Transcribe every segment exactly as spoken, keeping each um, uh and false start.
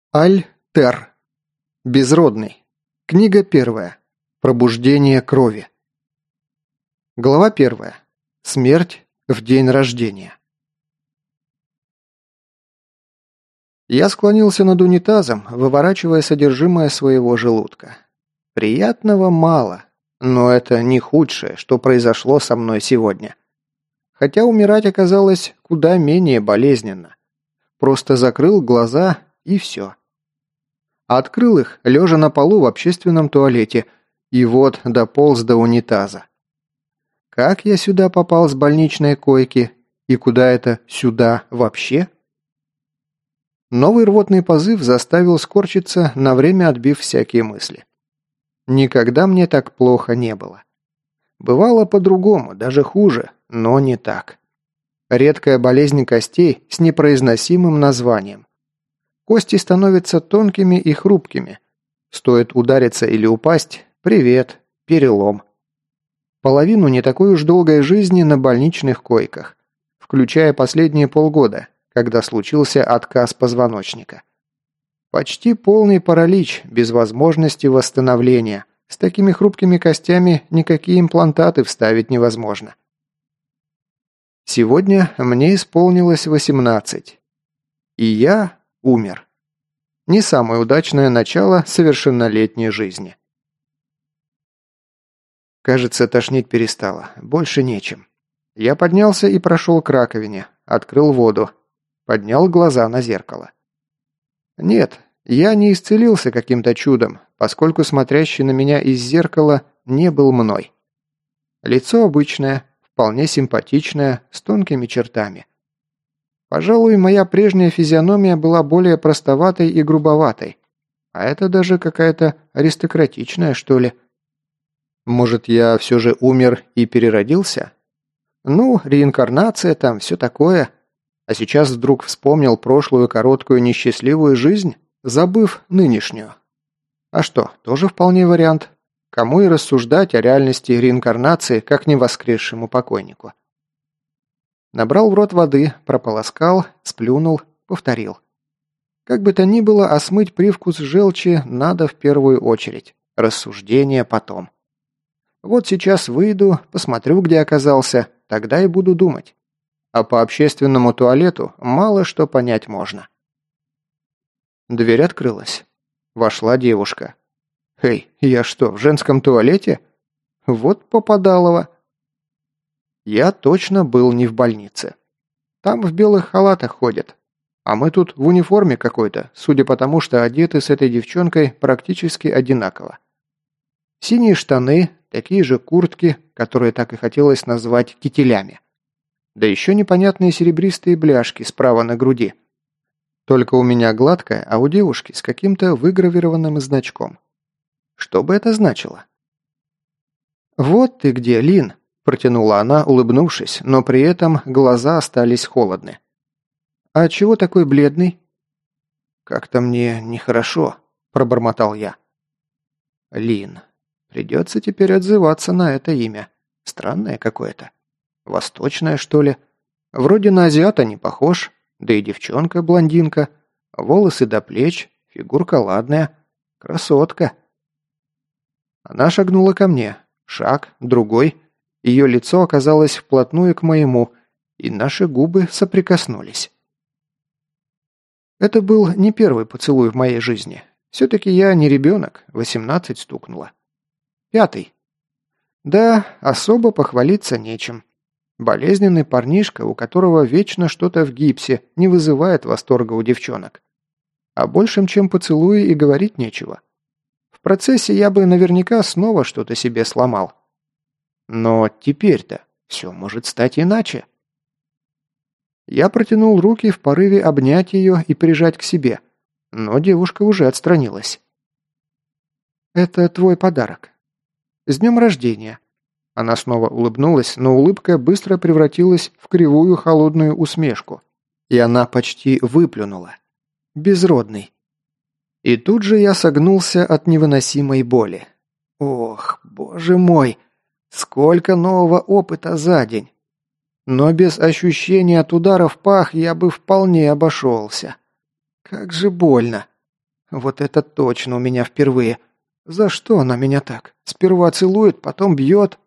Аль-Тер. Безродный. Книга первая. Пробуждение крови. Глава первая. Смерть в день рождения. Я склонился над унитазом, выворачивая содержимое своего желудка. Приятного мало, но это не худшее, что произошло со мной сегодня. Хотя умирать оказалось куда менее болезненно. Просто закрыл глаза и все. Открыл их, лежа на полу в общественном туалете, и вот дополз до унитаза. Как я сюда попал с больничной койки, и куда это сюда вообще? Новый рвотный позыв заставил скорчиться, на время отбив всякие мысли. Никогда мне так плохо не было. Бывало по-другому, даже хуже, но не так. Редкая болезнь костей с непроизносимым названием. Кости становятся тонкими и хрупкими. Стоит удариться или упасть – привет, перелом. Половину не такой уж долгой жизни на больничных койках, включая последние полгода, когда случился отказ позвоночника. Почти полный паралич, без возможности восстановления. С такими хрупкими костями никакие имплантаты вставить невозможно. Сегодня мне исполнилось восемнадцать. И я умер. Не самое удачное начало совершеннолетней жизни. Кажется, тошнить перестало. Больше нечем. Я поднялся и прошел к раковине. Открыл воду. Поднял глаза на зеркало. Нет, я не исцелился каким-то чудом, поскольку смотрящий на меня из зеркала не был мной. Лицо обычное, вполне симпатичное, с тонкими чертами. Пожалуй, моя прежняя физиономия была более простоватой и грубоватой. А это даже какая-то аристократичная, что ли. Может, я все же умер и переродился? Ну, реинкарнация там, все такое. А сейчас вдруг вспомнил прошлую короткую несчастливую жизнь, забыв нынешнюю. А что, тоже вполне вариант. Кому и рассуждать о реальности реинкарнации, как не воскресшему покойнику. Набрал в рот воды, прополоскал, сплюнул, повторил. Как бы то ни было, а смыть привкус желчи надо в первую очередь. Рассуждение потом. Вот сейчас выйду, посмотрю, где оказался, тогда и буду думать. А по общественному туалету мало что понять можно. Дверь открылась. Вошла девушка. «Эй, я что, в женском туалете? Вот попадалово». Я точно был не в больнице. Там в белых халатах ходят. А мы тут в униформе какой-то, судя по тому, что одеты с этой девчонкой практически одинаково. Синие штаны, такие же куртки, которые так и хотелось назвать кителями. Да еще непонятные серебристые бляшки справа на груди. Только у меня гладкая, а у девушки с каким-то выгравированным значком. Что бы это значило? «Вот ты где, Лин!» – протянула она, улыбнувшись, но при этом глаза остались холодны. «А чего такой бледный?» «Как-то мне нехорошо», – пробормотал я. «Лин. Придется теперь отзываться на это имя. Странное какое-то. Восточное, что ли? Вроде на азиата не похож, да и девчонка блондинка. Волосы до плеч, фигурка ладная. Красотка». Она шагнула ко мне. Шаг, другой. Ее лицо оказалось вплотную к моему, и наши губы соприкоснулись. Это был не первый поцелуй в моей жизни. Все-таки я не ребенок, восемнадцать стукнуло. Пятый. Да, особо похвалиться нечем. Болезненный парнишка, у которого вечно что-то в гипсе, не вызывает восторга у девчонок. А большим, чем поцелуи, и говорить нечего. В процессе я бы наверняка снова что-то себе сломал. Но теперь-то все может стать иначе. Я протянул руки в порыве обнять ее и прижать к себе, но девушка уже отстранилась. «Это твой подарок. С днем рождения!» Она снова улыбнулась, но улыбка быстро превратилась в кривую холодную усмешку, и она почти выплюнула. «Безродный!» И тут же я согнулся от невыносимой боли. Ох, боже мой, сколько нового опыта за день. Но без ощущения от удара в пах я бы вполне обошелся. Как же больно. Вот это точно у меня впервые. За что она меня так? Сперва целует, потом бьет.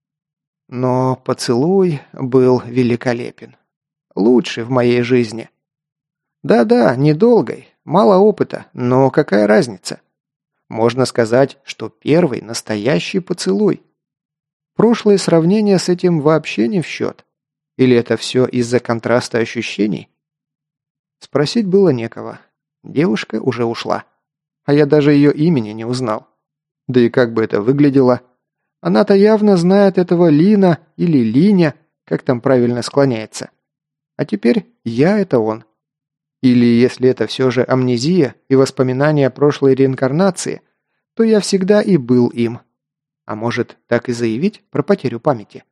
Но поцелуй был великолепен. Лучший в моей жизни. Да-да, недолгой, мало опыта, но какая разница? Можно сказать, что первый настоящий поцелуй. Прошлые сравнения с этим вообще не в счет. Или это все из-за контраста ощущений? Спросить было некого. Девушка уже ушла. А я даже ее имени не узнал. Да и как бы это выглядело? Она-то явно знает этого Лина или Линя, как там правильно склоняется. А теперь я это он. Или если это все же амнезия и воспоминания прошлой реинкарнации, то я всегда и был им. А может, так и заявить про потерю памяти?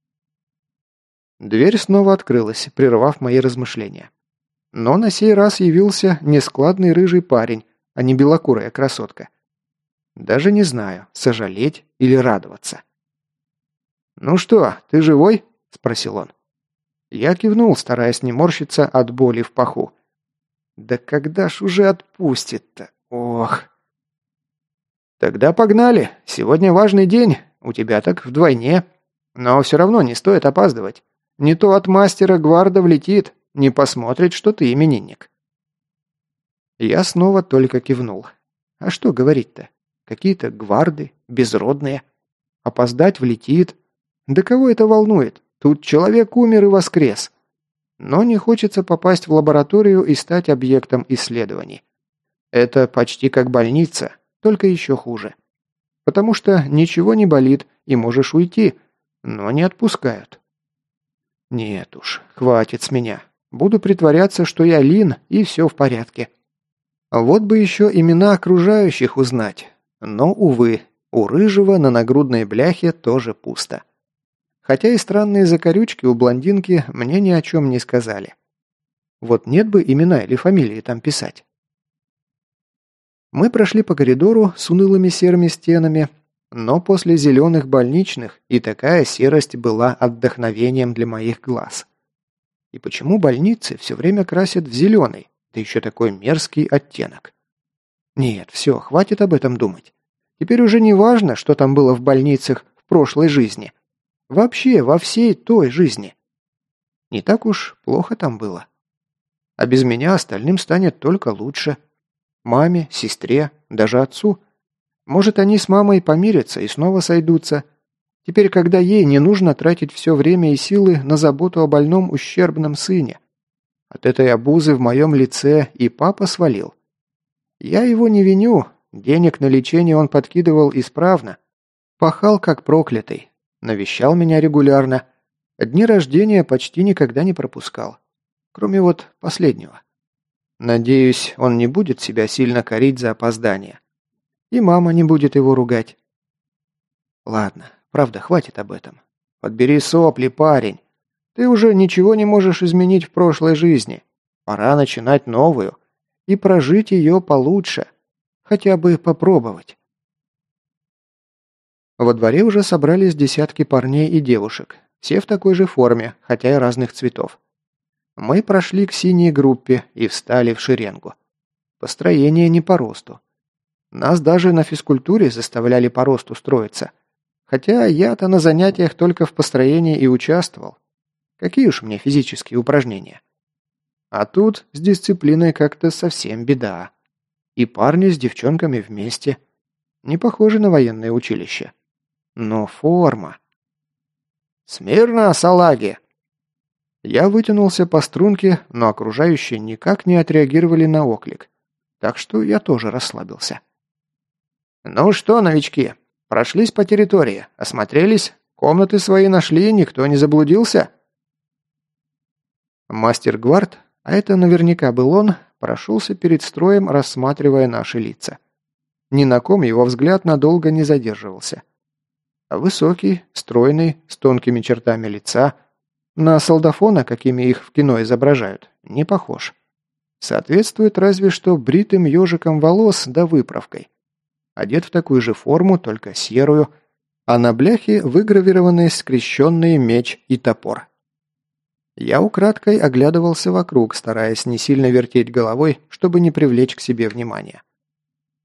Дверь снова открылась, прервав мои размышления. Но на сей раз явился нескладный рыжий парень, а не белокурая красотка. Даже не знаю, сожалеть или радоваться. «Ну что, ты живой?» – спросил он. Я кивнул, стараясь не морщиться от боли в паху. «Да когда ж уже отпустит-то? Ох!» «Тогда погнали. Сегодня важный день. У тебя так вдвойне. Но все равно не стоит опаздывать. Не то от мастера Гварда влетит, не посмотрит, что ты именинник». Я снова только кивнул. А что говорить-то? Какие-то гварды, безродные. Опоздать влетит. Да кого это волнует? Тут человек умер и воскрес. Но не хочется попасть в лабораторию и стать объектом исследований. Это почти как больница, только еще хуже. Потому что ничего не болит и можешь уйти, но не отпускают. Нет уж, хватит с меня. Буду притворяться, что я Лин, и все в порядке. Вот бы еще имена окружающих узнать. Но, увы, у Рыжего на нагрудной бляхе тоже пусто. Хотя и странные закорючки у блондинки мне ни о чем не сказали. Вот нет бы имена или фамилии там писать. Мы прошли по коридору с унылыми серыми стенами, но после зеленых больничных и такая серость была отдохновением для моих глаз. И почему больницы все время красят в зеленый, да еще такой мерзкий оттенок? Нет, все, хватит об этом думать. Теперь уже не важно, что там было в больницах в прошлой жизни. Вообще, во всей той жизни. Не так уж плохо там было. А без меня остальным станет только лучше. Маме, сестре, даже отцу. Может, они с мамой помирятся и снова сойдутся. Теперь, когда ей не нужно тратить все время и силы на заботу о больном ущербном сыне. От этой обузы в моем лице и папа свалил. Я его не виню. Денег на лечение он подкидывал исправно. Пахал как проклятый. Навещал меня регулярно. Дни рождения почти никогда не пропускал. Кроме вот последнего. Надеюсь, он не будет себя сильно корить за опоздание. И мама не будет его ругать. Ладно, правда, хватит об этом. Подбери сопли, парень. Ты уже ничего не можешь изменить в прошлой жизни. Пора начинать новую. И прожить ее получше. Хотя бы попробовать. Во дворе уже собрались десятки парней и девушек. Все в такой же форме, хотя и разных цветов. Мы прошли к синей группе и встали в шеренгу. Построение не по росту. Нас даже на физкультуре заставляли по росту строиться. Хотя я-то на занятиях только в построении и участвовал. Какие уж мне физические упражнения. А тут с дисциплиной как-то совсем беда. И парни с девчонками вместе. Не похоже на военное училище. Но форма. «Смирно, салаги!» Я вытянулся по струнке, но окружающие никак не отреагировали на оклик. Так что я тоже расслабился. «Ну что, новички, прошлись по территории, осмотрелись, комнаты свои нашли, никто не заблудился?» Мастер Гвард, а это наверняка был он, прошелся перед строем, рассматривая наши лица. Ни на ком его взгляд надолго не задерживался. Высокий, стройный, с тонкими чертами лица, на солдафона, какими их в кино изображают, не похож. Соответствует разве что бритым ежиком волос да выправкой. Одет в такую же форму, только серую, а на бляхе выгравированы скрещенные меч и топор. Я украдкой оглядывался вокруг, стараясь не сильно вертеть головой, чтобы не привлечь к себе внимания.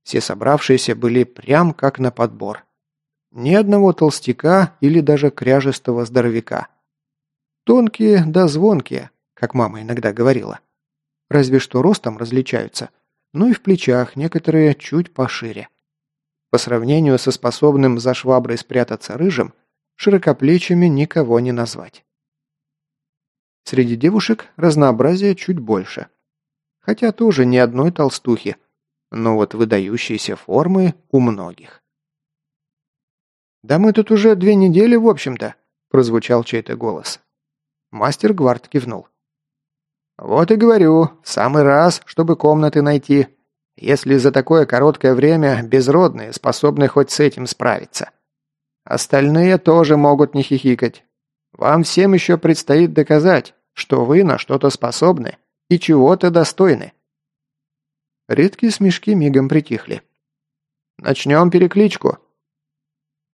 Все собравшиеся были прям как на подбор. Ни одного толстяка или даже кряжестого здоровяка. Тонкие да звонкие, как мама иногда говорила. Разве что ростом различаются, ну и в плечах некоторые чуть пошире. По сравнению со способным за шваброй спрятаться рыжим, широкоплечими никого не назвать. Среди девушек разнообразие чуть больше. Хотя тоже ни одной толстухи, но вот выдающиеся формы у многих. «Да мы тут уже две недели, в общем-то», – прозвучал чей-то голос. Мастер Гвард кивнул. «Вот и говорю, в самый раз, чтобы комнаты найти, если за такое короткое время безродные способны хоть с этим справиться. Остальные тоже могут не хихикать. Вам всем еще предстоит доказать, что вы на что-то способны и чего-то достойны». Редкие смешки мигом притихли. «Начнем перекличку»,